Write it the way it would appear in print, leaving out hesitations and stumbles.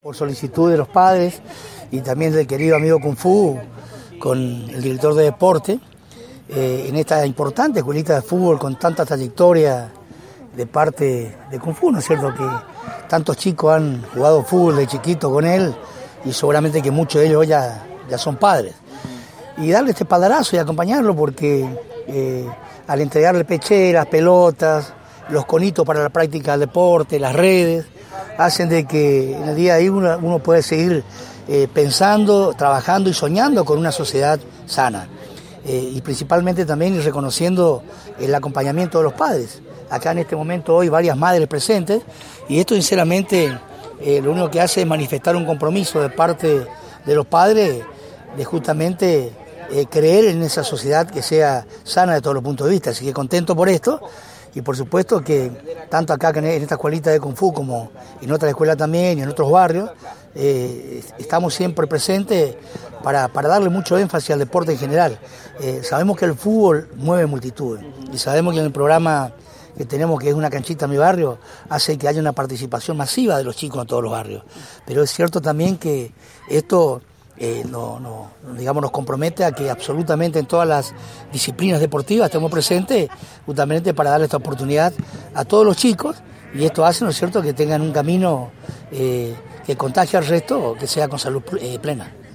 Por solicitud de los padres y también del querido amigo Kung Fu, con el director de deporte, en esta importante escuelita de fútbol con tanta trayectoria de parte de Kung Fu, ¿no es cierto? Que tantos chicos han jugado fútbol de chiquito con él y seguramente que muchos de ellos ya son padres. Y darle este espaldarazo y acompañarlo porque al entregarle pecheras, pelotas, los conitos para la práctica del deporte, las redes, hacen de que en el día a día uno puede seguir pensando, trabajando y soñando con una sociedad sana. Y principalmente también reconociendo el acompañamiento de los padres. Acá en este momento hoy varias madres presentes y esto sinceramente lo único que hace es manifestar un compromiso de parte de los padres de justamente creer en esa sociedad que sea sana de todos los puntos de vista. Así que contento por esto. Y por supuesto que tanto acá en esta escuelita de Kung Fu como en otras escuelas también y en otros barrios, estamos siempre presentes para darle mucho énfasis al deporte en general. Sabemos que el fútbol mueve multitudes y sabemos que en el programa que tenemos, que es Una Canchita en mi barrio, hace que haya una participación masiva de los chicos en todos los barrios. Pero es cierto también que esto nos compromete a que absolutamente en todas las disciplinas deportivas estemos presentes justamente para darle esta oportunidad a todos los chicos y esto hace, ¿no es cierto?, que tengan un camino que contagie al resto, que sea con salud plena.